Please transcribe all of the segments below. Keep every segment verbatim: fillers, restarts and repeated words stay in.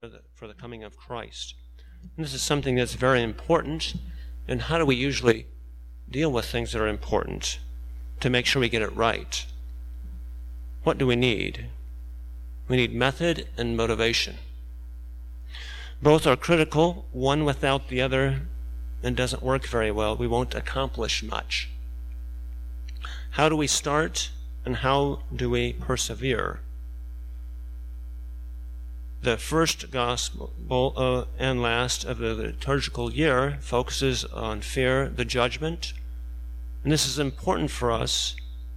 for the, for the coming of Christ. And this is something that's very important. And how do we usually deal with things that are important to make sure we get it right? What do we need? We need method and motivation. Both are critical. One without the other, and doesn't work very well, we won't accomplish much. How do we start, and how do we persevere? The first gospel uh, and last of the liturgical year focuses on fear, the judgment. And this is important for us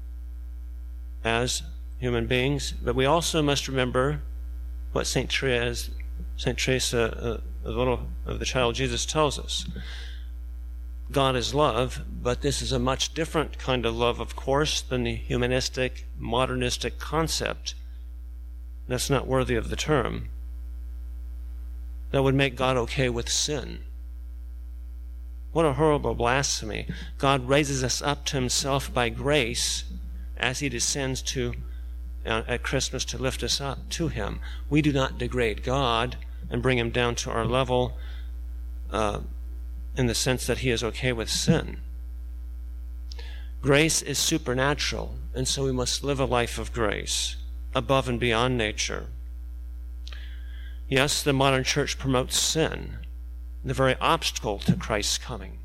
as human beings, but we also must remember what Saint Therese, Saint Teresa, uh, the little of the child Jesus, tells us. God is love, but this is a much different kind of love, of course, than the humanistic, modernistic concept. That's not worthy of the term. That would make God okay with sin. What a horrible blasphemy. God raises us up to himself by grace as he descends to uh, at Christmas to lift us up to him. We do not degrade God and bring him down to our level uh, in the sense that he is okay with sin. Grace is supernatural, and so we must live a life of grace, above and beyond nature. Yes, the modern church promotes sin, the very obstacle to Christ's coming.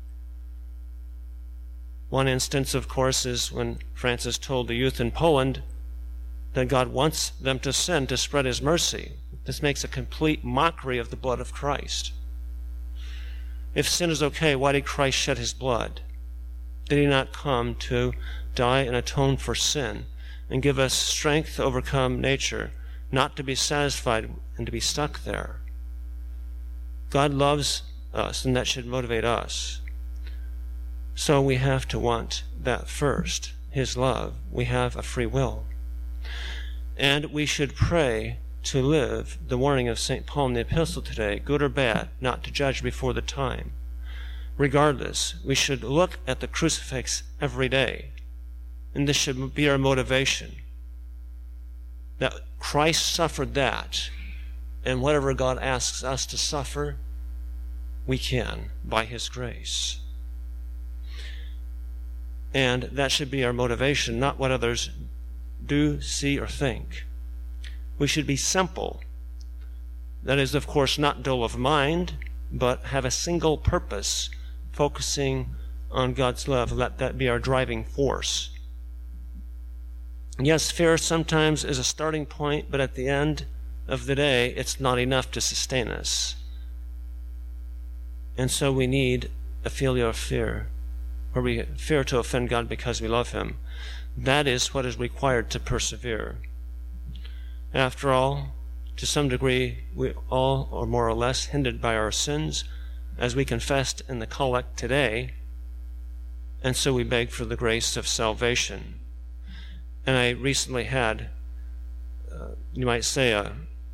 One instance, of course, is when Francis told the youth in Poland that God wants them to sin to spread his mercy. This makes a complete mockery of the blood of Christ. If sin is okay, why did Christ shed his blood? Did he not come to die and atone for sin and give us strength to overcome nature, not to be satisfied and to be stuck there? God loves us, and that should motivate us. So we have to want that first, his love. We have a free will. And we should pray to live the warning of Saint Paul in the epistle today, good or bad, not to judge before the time. Regardless, we should look at the crucifix every day, and this should be our motivation. That Christ suffered that, and whatever God asks us to suffer, we can by his grace. And that should be our motivation, not what others do, see, or think. We should be simple. That is, of course, not dull of mind, but have a single purpose, focusing on God's love. Let that be our driving force. Yes, fear sometimes is a starting point, but at the end of the day, it's not enough to sustain us. And so we need a filial of fear, where we fear to offend God because we love him. That is what is required to persevere. After all, to some degree, we all are more or less hindered by our sins, as we confessed in the collect today, and so we beg for the grace of salvation. And I recently had, uh, you might say, a,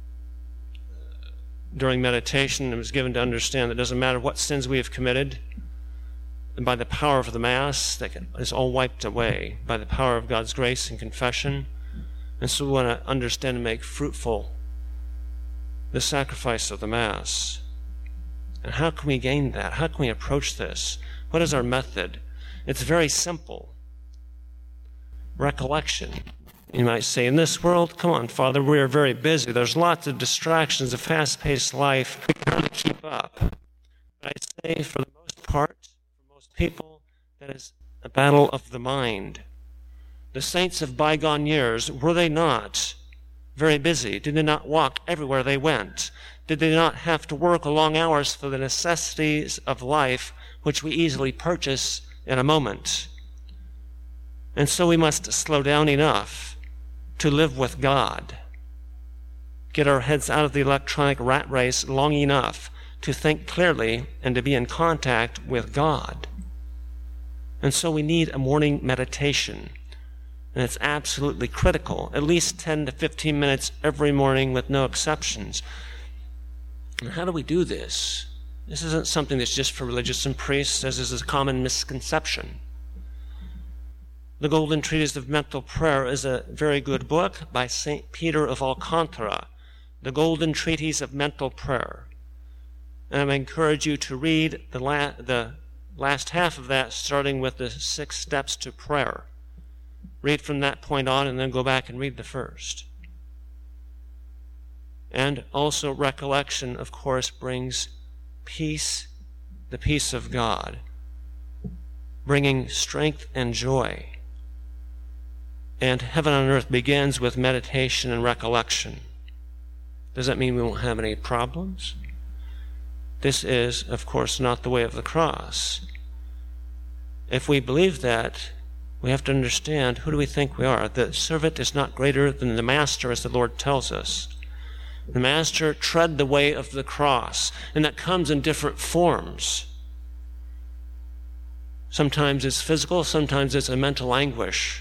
during meditation, I was given to understand that it doesn't matter what sins we have committed, and by the power of the Mass, that is all wiped away by the power of God's grace and confession. And so we want to understand and make fruitful the sacrifice of the Mass. And how can we gain that? How can we approach this? What is our method? It's very simple. Recollection. You might say, in this world, come on, Father, we are very busy. There's lots of distractions, a fast-paced life. We can hardly keep up. But I say, for the most part, for most people, that is a battle of the mind. The saints of bygone years, were they not very busy? Did they not walk everywhere they went? Did they not have to work long hours for the necessities of life, which we easily purchase in a moment? And so we must slow down enough to live with God. Get our heads out of the electronic rat race long enough to think clearly and to be in contact with God. And so we need a morning meditation. And it's absolutely critical, at least ten to fifteen minutes every morning with no exceptions. And how do we do this? This isn't something that's just for religious and priests, as is a common misconception. The Golden Treatise of Mental Prayer is a very good book by Saint Peter of Alcantara the golden treatise of mental prayer. And I encourage you to read the, la- the last half of that, starting with the six steps to prayer. Read from that point on and then go back and read the first. And also recollection, of course, brings peace, the peace of God, bringing strength and joy. And heaven on earth begins with meditation and recollection. Does that mean we won't have any problems? This is, of course, not the way of the cross. If we believe that, we have to understand, who do we think we are? The servant is not greater than the master, as the Lord tells us. The master tread the way of the cross, and that comes in different forms. Sometimes it's physical, sometimes it's a mental anguish.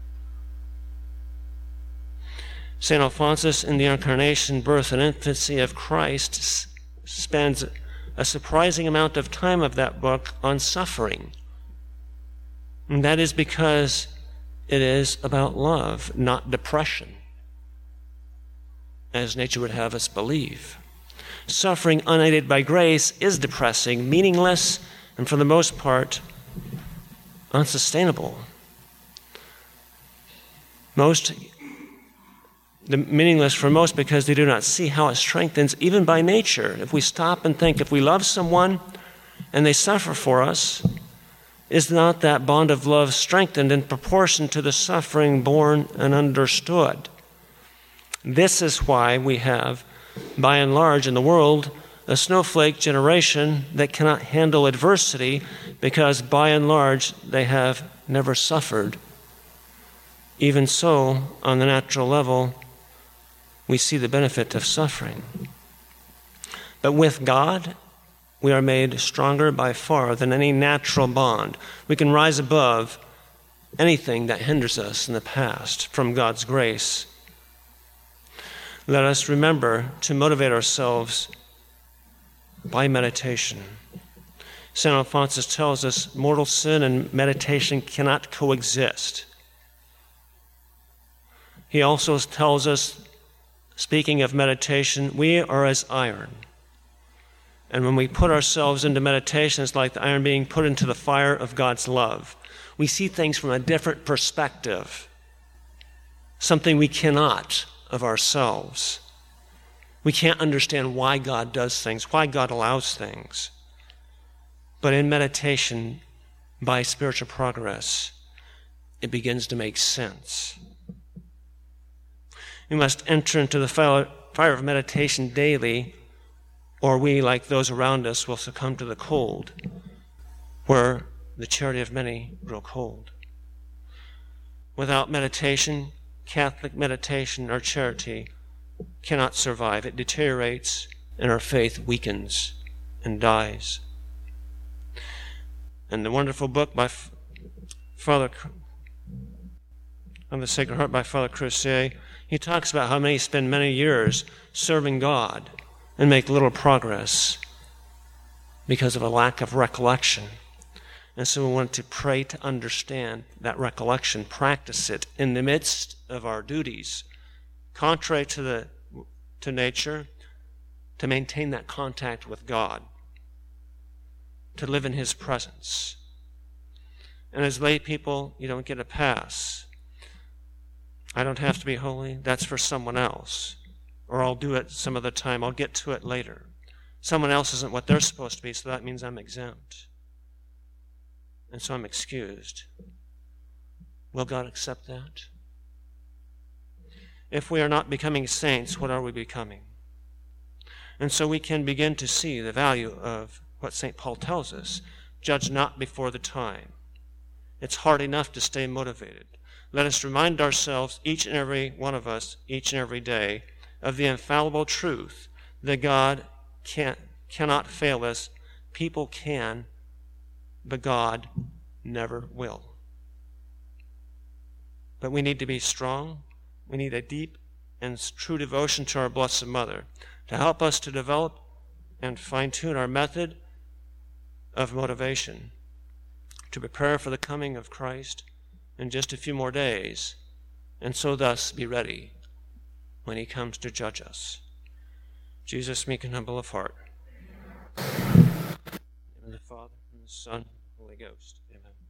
Saint Alphonsus, in the incarnation, birth, and infancy of Christ, spends a surprising amount of time of that book on suffering. And that is because it is about love, not depression, as nature would have us believe. Suffering unaided by grace is depressing, meaningless, and for the most part, unsustainable. Most, the meaningless for most because they do not see how it strengthens, even by nature. If we stop and think, if we love someone and they suffer for us, is not that bond of love strengthened in proportion to the suffering borne and understood? This is why we have, by and large in the world, a snowflake generation that cannot handle adversity, because by and large they have never suffered. Even so, on the natural level, we see the benefit of suffering. But with God, we are made stronger by far than any natural bond. We can rise above anything that hinders us in the past from God's grace. Let us remember to motivate ourselves by meditation. Saint Alphonsus tells us mortal sin and meditation cannot coexist. He also tells us, speaking of meditation, we are as iron. And when we put ourselves into meditation, it's like the iron being put into the fire of God's love. We see things from a different perspective, something we cannot of ourselves. We can't understand why God does things, why God allows things. But in meditation, by spiritual progress, it begins to make sense. We must enter into the fire of meditation daily, or we, like those around us, will succumb to the cold, where the charity of many grow cold. Without meditation, Catholic meditation or charity cannot survive. It deteriorates, and our faith weakens and dies. And the wonderful book by Father of the Sacred Heart by Father Creuset, he talks about how many spend many years serving God and make little progress because of a lack of recollection. And so we want to pray to understand that recollection, practice it in the midst of our duties, contrary to the to nature, to maintain that contact with God, to live in His presence. And as lay people, you don't get a pass. I don't have to be holy. That's for someone else. Or I'll do it some other time. I'll get to it later. Someone else isn't what they're supposed to be, so that means I'm exempt. And so I'm excused. Will God accept that? If we are not becoming saints, what are we becoming? And so we can begin to see the value of what Saint Paul tells us. Judge not before the time. It's hard enough to stay motivated. Let us remind ourselves, each and every one of us, each and every day, of the infallible truth that God can't, cannot fail us. People can, but God never will. But we need to be strong. We need a deep and true devotion to our Blessed Mother to help us to develop and fine-tune our method of motivation to prepare for the coming of Christ in just a few more days, and so thus be ready when He comes to judge us. Jesus, meek and humble of heart. In the name of the Father, and the Son, and the Holy Ghost. Amen.